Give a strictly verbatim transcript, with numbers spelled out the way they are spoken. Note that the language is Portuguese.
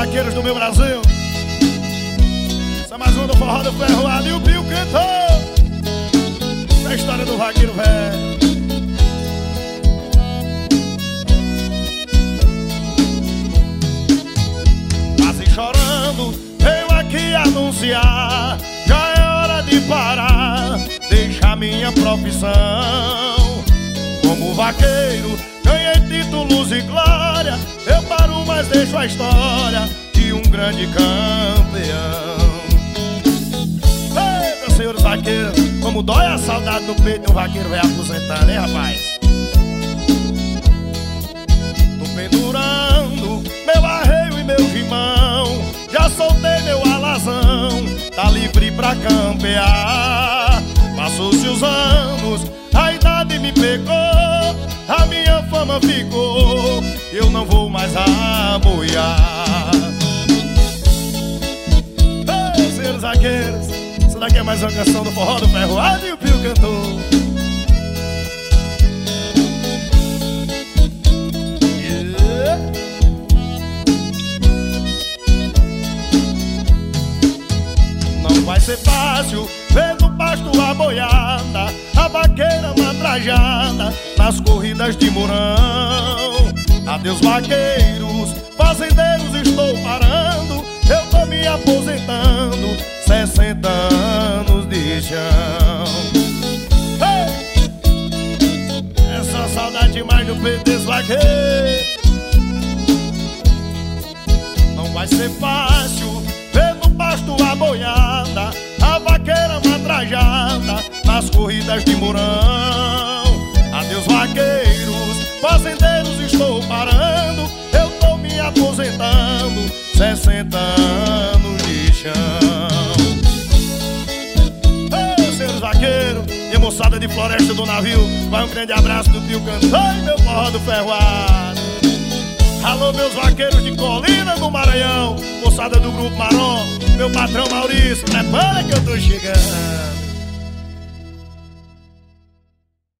vaqueiros do meu Brasil. Essa é mais uma do forró do ferroado e o Pio cantou. É a história do vaqueiro velho. Quase chorando, venho aqui anunciar: já é hora de parar, deixar minha profissão. Como vaqueiro, ganhei títulos e glória. Eu paro, mas deixo a história de um grande campeão. Ei, meus senhores vaqueiros, como dói a saudade no peito de um vaqueiro vai aposentando, hein, rapaz? Tô pendurando meu arreio e meu rimão, já soltei meu alazão, tá livre pra campear. Passou-se os anos, a idade me pegou, a minha fama ficou, eu não vou mais amoiar. Ei, senhores zagueiros, isso daqui é mais uma canção do forró do ferroado e o Pio cantou. Yeah. Não vai ser fácil ver no pasto a boiada, a vaqueira matrajada nas corridas de Mourão. Adeus vaqueiros, fazendeiros, estou parando, eu tô me aposentando, sessenta anos de chão. Hey! Essa saudade demais no peito desse vaqueiro. Não vai ser fácil ver no pasto a boiada, a vaqueira matrajada nas corridas de Mourão. Adeus vaqueiros, fazendeiros, estou parando, eu tô me aposentando, sessenta anos de chão. Ei, senhores vaqueiros e moçada de Floresta do Navio, vai um grande abraço do Pio cantor e meu forró do ferroado. Alô, meus vaqueiros de Colina do Maranhão, moçada do Grupo Marrom, meu patrão Maurício, prepara que eu tô chegando.